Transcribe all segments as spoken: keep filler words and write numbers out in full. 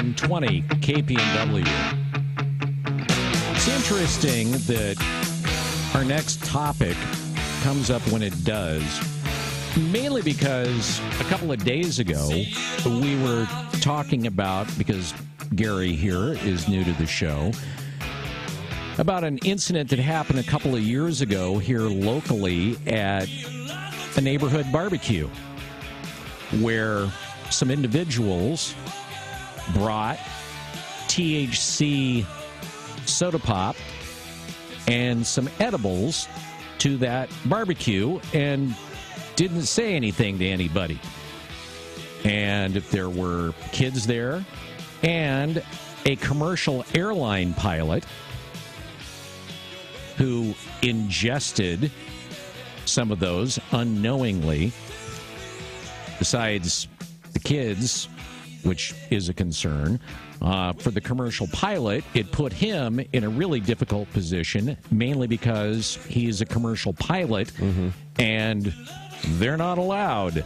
seven twenty K P N W. It's interesting that our next topic comes up when it does, mainly because a couple of days ago we were talking about, because Gary here is new to the show, about an incident that happened a couple of years ago here locally at a neighborhood barbecue, where some individuals brought T H C soda pop and some edibles to that barbecue and didn't say anything to anybody. And if there were kids there and a commercial airline pilot who ingested some of those unknowingly, besides the kids, which is a concern. Uh, for the commercial pilot, it put him in a really difficult position, mainly because he's a commercial pilot, mm-hmm. and they're not allowed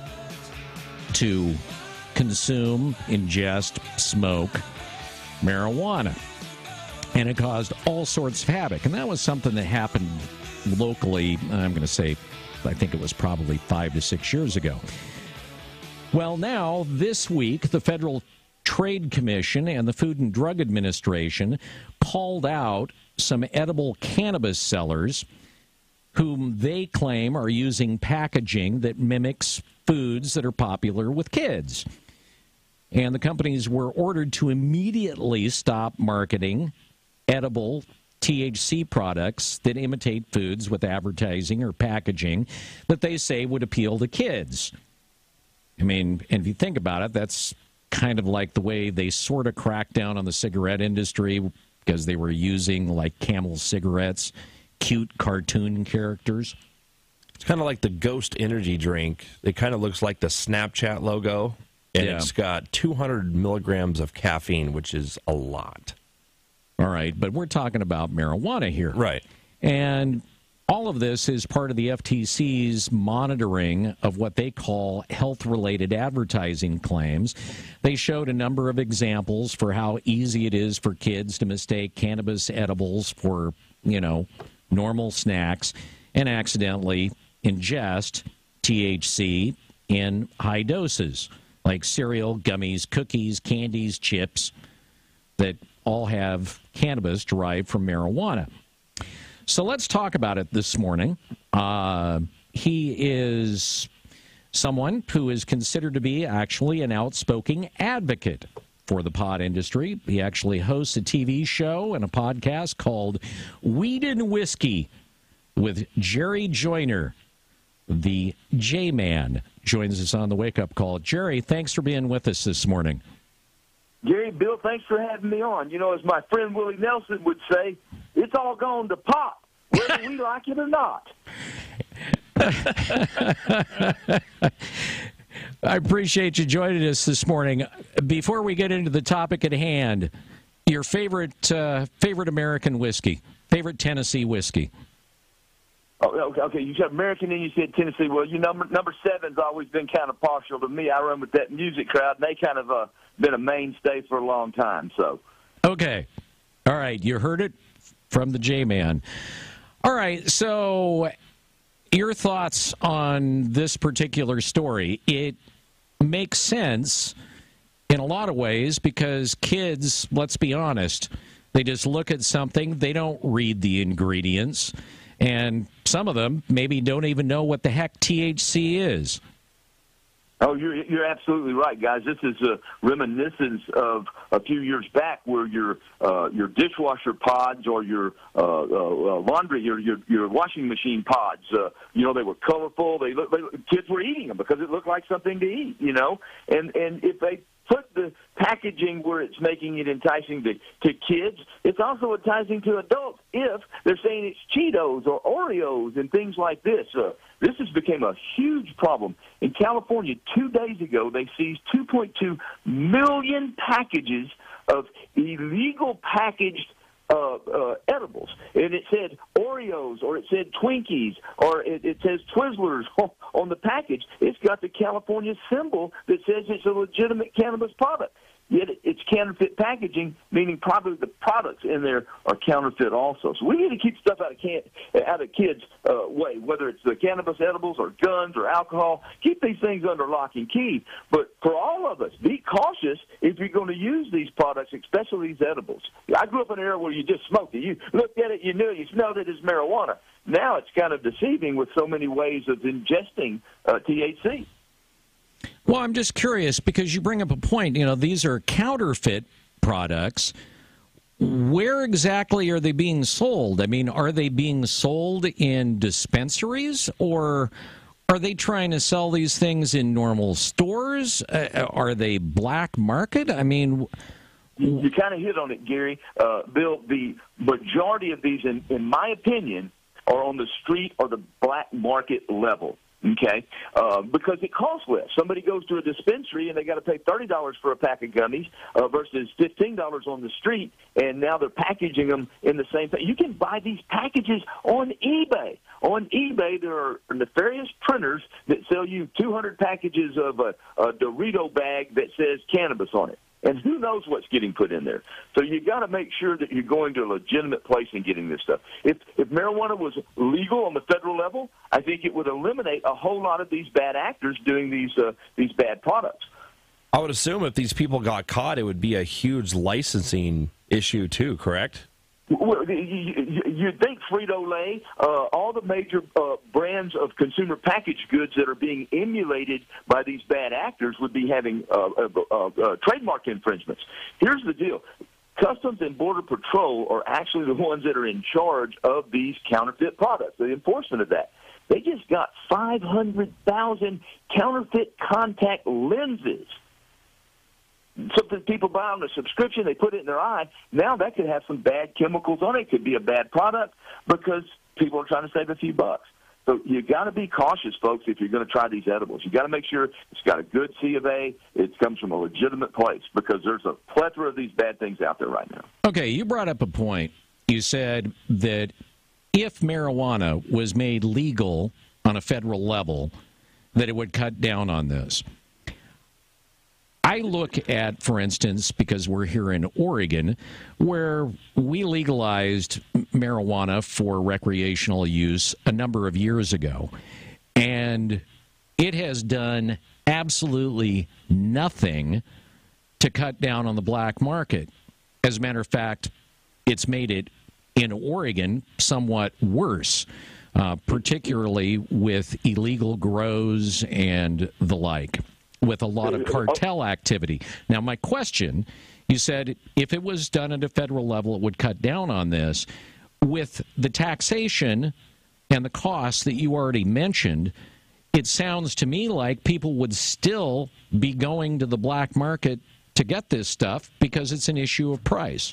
to consume, ingest, smoke marijuana. And it caused all sorts of havoc. And that was something that happened locally, I'm going to say, I think it was probably five to six years ago. Well, now, this week, the Federal Trade Commission and the Food and Drug Administration called out some edible cannabis sellers whom they claim are using packaging that mimics foods that are popular with kids. And the companies were ordered to immediately stop marketing edible T H C products that imitate foods with advertising or packaging that they say would appeal to kids. I mean, and if you think about it, that's kind of like the way they sort of cracked down on the cigarette industry because they were using, like, Camel cigarettes, cute cartoon characters. It's kind of like the Ghost energy drink. It kind of looks like the Snapchat logo, and yeah. It's got two hundred milligrams of caffeine, which is a lot. All right, but we're talking about marijuana here. Right. And all of this is part of the F T C's monitoring of what they call health-related advertising claims. They showed a number of examples for how easy it is for kids to mistake cannabis edibles for, you know, normal snacks and accidentally ingest T H C in high doses, like cereal, gummies, cookies, candies, chips, that all have cannabis derived from marijuana. So let's talk about it this morning. Uh, he is someone who is considered to be actually an outspoken advocate for the pot industry. He actually hosts a T V show and a podcast called Weed and Whiskey with Jerry Joyner. The J-Man joins us on the wake-up call. Jerry, thanks for being with us this morning. Gary, Bill, thanks for having me on. You know, as my friend Willie Nelson would say, it's all gone to pot, whether we like it or not. I appreciate you joining us this morning. Before we get into the topic at hand, your favorite uh, favorite American whiskey, favorite Tennessee whiskey. Oh, okay, okay. You said American and you said Tennessee. Well, you number number seven's always been kind of partial to me. I run with that music crowd, and they kind of uh, been a mainstay for a long time. So, okay, all right. You heard it from the J-Man. All right. So, your thoughts on this particular story? It makes sense in a lot of ways because kids, let's be honest, they just look at something, they don't read the ingredients. And some of them maybe don't even know what the heck T H C is. Oh, you're you're absolutely right, guys. This is a reminiscence of a few years back where your uh, your dishwasher pods or your uh, uh, laundry, your, your your washing machine pods, uh, you know, they were colorful. They look, they, kids were eating them because it looked like something to eat, you know. And and if they put the packaging where it's making it enticing to, to kids, it's also enticing to adults if they're saying it's Cheetos or Oreos and things like this. Uh, this has become a huge problem. In California, two days ago, they seized two point two million packages of illegal packaged Uh, uh, edibles, and it said Oreos, or it said Twinkies, or it, it says Twizzlers on the package. It's got the California symbol that says it's a legitimate cannabis product. yet it's counterfeit packaging, meaning probably the products in there are counterfeit also. So we need to keep stuff out of can out of kids' uh, way, whether it's the cannabis edibles or guns or alcohol. Keep these things under lock and key. But for all of us, be cautious if you're going to use these products, especially these edibles. I grew up in an era where you just smoked it. You looked at it, you knew it, you smelled it as marijuana. Now it's kind of deceiving with so many ways of ingesting uh, T H C. Well, I'm just curious because you bring up a point. You know, these are counterfeit products. Where exactly are they being sold? I mean, are they being sold in dispensaries, or are they trying to sell these things in normal stores? Uh, are they black market? I mean, you, you kind of hit on it, Gary. Uh, Bill, the majority of these, in, in my opinion, are on the street or the black market level. Okay, uh, because it costs less. Somebody goes to a dispensary and they got to pay thirty dollars for a pack of gummies uh, versus fifteen dollars on the street, and now they're packaging them in the same thing. You can buy these packages on eBay. On eBay, there are nefarious printers that sell you two hundred packages of a, a Dorito bag that says cannabis on it. And who knows what's getting put in there. So you got to make sure that you're going to a legitimate place and getting this stuff. If if marijuana was legal on the federal level, I think it would eliminate a whole lot of these bad actors doing these uh, these bad products. I would assume if these people got caught, it would be a huge licensing issue too, correct? Well, you'd think Frito-Lay, uh, all the major uh, brands of consumer packaged goods that are being emulated by these bad actors would be having uh, uh, uh, uh, trademark infringements. Here's the deal. Customs and Border Patrol are actually the ones that are in charge of these counterfeit products, the enforcement of that. They just got five hundred thousand counterfeit contact lenses. Something people buy on a subscription, they put it in their eye. Now that could have some bad chemicals on it. It could be a bad product because people are trying to save a few bucks. So you got to be cautious, folks, if you're going to try these edibles. You got to make sure it's got a good C of A. It comes from a legitimate place because there's a plethora of these bad things out there right now. Okay, you brought up a point. You said that if marijuana was made legal on a federal level, that it would cut down on this. I look at, for instance, because we're here in Oregon, where we legalized marijuana for recreational use a number of years ago, and it has done absolutely nothing to cut down on the black market. As a matter of fact, it's made it, in Oregon, somewhat worse, uh, particularly with illegal grows and the like, with a lot of cartel activity. Now, my question, you said if it was done at a federal level, it would cut down on this. With the taxation and the costs that you already mentioned, it sounds to me like people would still be going to the black market to get this stuff because it's an issue of price.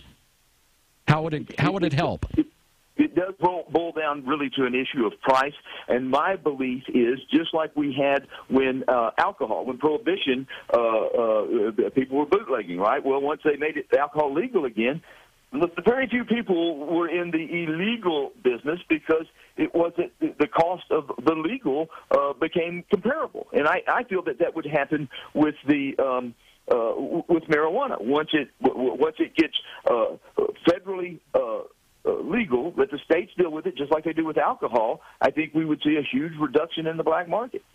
How would it, how would it help? It does boil down really to an issue of price, and my belief is just like we had when uh, alcohol, when Prohibition, uh, uh, people were bootlegging, right? Well, once they made it alcohol legal again, very few people were in the illegal business because it wasn't the cost of the legal uh, became comparable, and I, I feel that that would happen with the um, uh, with marijuana once it once it gets uh, federally. Uh, Uh, legal, let the states deal with it just like they do with alcohol, I think we would see a huge reduction in the black market.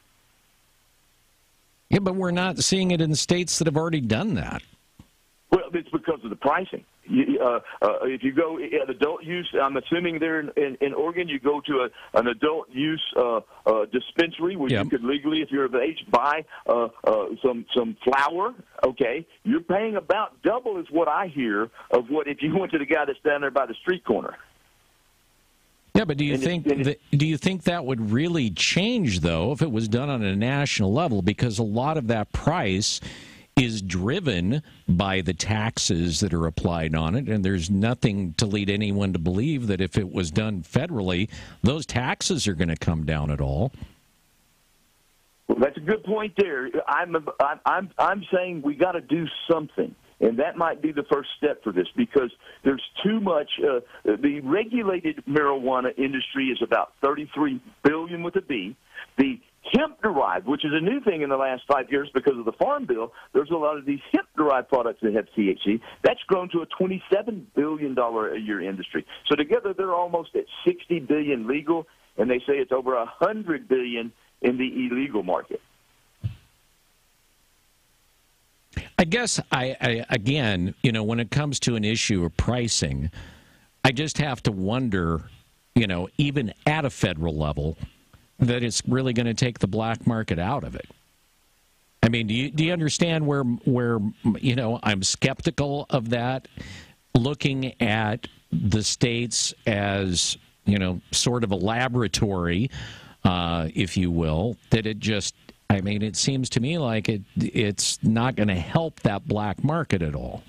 Yeah, but we're not seeing it in states that have already done that. Well, it's because of the pricing. You, uh, uh, if you go at adult use, I'm assuming there in, in, in Oregon, you go to a, an adult use uh, uh, dispensary where yep. you could legally, if you're of age, buy uh, uh, some some flour. Okay, you're paying about double is what I hear of what if you went to the guy that's down there by the street corner. Yeah, but do you and think it, that, do you think that would really change though if it was done on a national level? Because a lot of that price is driven by the taxes that are applied on it, and there's nothing to lead anyone to believe that if it was done federally, those taxes are going to come down at all. Well, that's a good point there. I'm I'm I'm saying we got to do something, and that might be the first step for this because there's too much. Uh, the regulated marijuana industry is about thirty-three billion dollars with a B. The hemp-derived, which is a new thing in the last five years because of the Farm Bill. There's a lot of these hemp-derived products that have T H C. That's grown to a twenty-seven billion dollars a year industry. So together they're almost at sixty billion dollars legal, and they say it's over one hundred billion dollars in the illegal market. I guess, I, I again, you know, when it comes to an issue of pricing, I just have to wonder, you know, even at a federal level, that it's really going to take the black market out of it. I mean, do you do you understand where where you know I'm skeptical of that? Looking at the states as, you know, sort of a laboratory, uh, if you will, that it just, I mean, it seems to me like it it's not going to help that black market at all.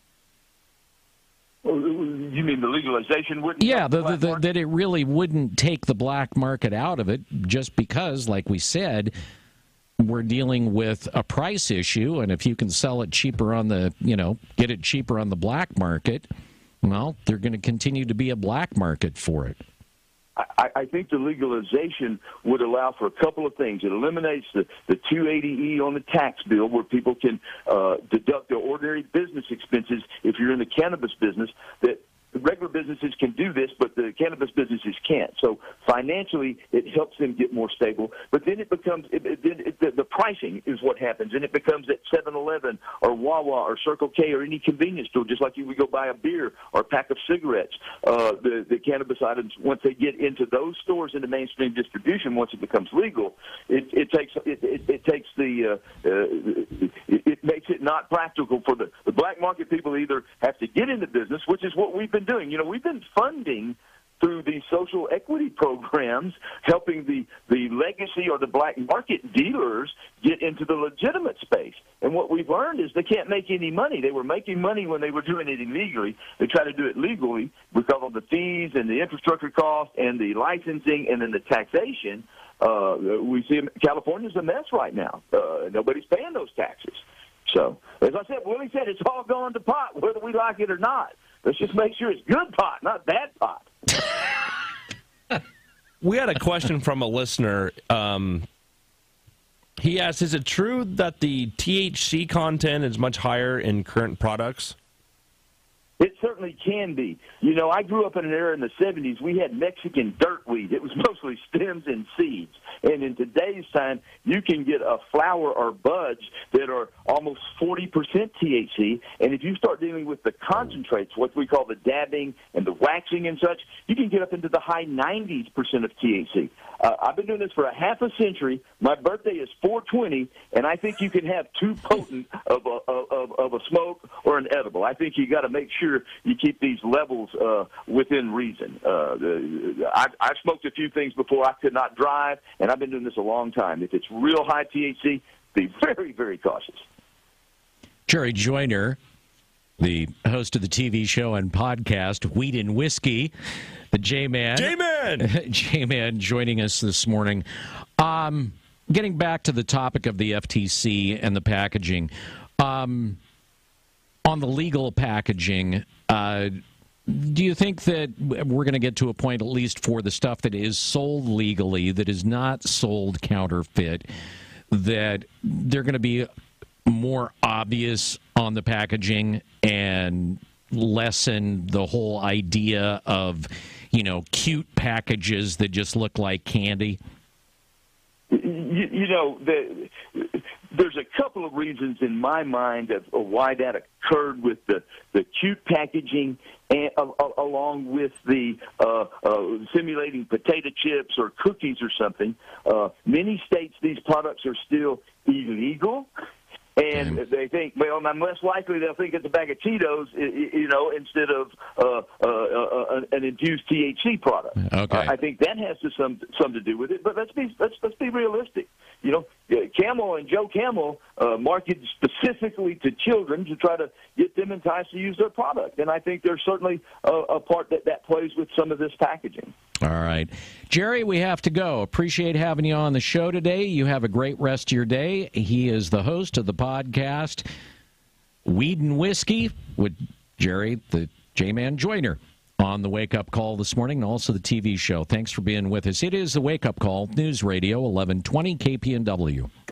You mean the legalization wouldn't? Yeah, the, the, the, that it really wouldn't take the black market out of it, just because, like we said, we're dealing with a price issue, and if you can sell it cheaper on the, you know, get it cheaper on the black market, well, there's going to continue to be a black market for it. I, I think the legalization would allow for a couple of things. It eliminates the, the two eighty E on the tax bill, where people can uh, deduct their ordinary business expenses if you're in the cannabis business. That regular businesses can do this, but the cannabis businesses can't. So financially, it helps them get more stable. But then it becomes it, it, it, the, the pricing is what happens, and it becomes at seven eleven or Wawa or Circle K or any convenience store, just like you would go buy a beer or a pack of cigarettes. Uh, the, the cannabis items, once they get into those stores into mainstream distribution, once it becomes legal, it, it takes it, it, it takes the uh, uh, it, it makes it not practical for the, the black market people. Either have to get into business, which is what we've been doing. You know, we've been funding through these social equity programs, helping the, the legacy or the black market dealers get into the legitimate space. And what we've learned is they can't make any money. They were making money when they were doing it illegally. They try to do it legally because of the fees and the infrastructure costs and the licensing and then the taxation. Uh, we see California's a mess right now. Uh, nobody's paying those taxes. So, as I said, Willie said, it's all going to pot, whether we like it or not. Let's just make sure it's good pot, not bad pot. We had a question from a listener. Um, he asked, is it true that the T H C content is much higher in current products? It certainly can be. You know, I grew up in an era in the seventies. We had Mexican dirtweed. It was mostly stems and seeds. And in today's time, you can get a flower or buds that are almost forty percent T H C. And if you start dealing with the concentrates, what we call the dabbing and the waxing and such, you can get up into the high nineties percent of T H C. Uh, I've been doing this for a half a century. My birthday is four twenty, and I think you can have too potent of a, of, of a smoke or an edible. I think you got to make sure you keep these levels uh, within reason. Uh, the, I, I've smoked a few things before I could not drive, and I've been doing this a long time. If it's real high T H C, be very, very cautious. Jerry Joyner, the host of the T V show and podcast Weed and Whiskey, the J-Man. J-Man! J-Man joining us this morning. Um, getting back to the topic of the F T C and the packaging, um, on the legal packaging, uh, do you think that we're going to get to a point, at least for the stuff that is sold legally, that is not sold counterfeit, that they're going to be more obvious on the packaging and lessen the whole idea of, you know, cute packages that just look like candy? You, you know, the, there's a couple of reasons in my mind of, of why that occurred with the, the cute packaging and uh, uh, along with the uh, uh, simulating potato chips or cookies or something. Uh, many states, these products are still illegal. And mm. they think, well, I'm less likely they'll think it's a bag of Cheetos, you know, instead of uh, uh, uh, an infused T H C product. Okay. Uh, I think that has to some some to do with it. But let's be let's let's be realistic. You know, Camel and Joe Camel uh, marketed specifically to children to try to get them enticed to use their product. And I think there's certainly a, a part that that plays with some of this packaging. All right. Jerry, we have to go. Appreciate having you on the show today. You have a great rest of your day. He is the host of the podcast Weed and Whiskey with Jerry, the J-Man Joyner. on the Wake Up Call this morning and also the T V show. Thanks for being with us. It is the Wake Up Call, News Radio eleven twenty K P N W.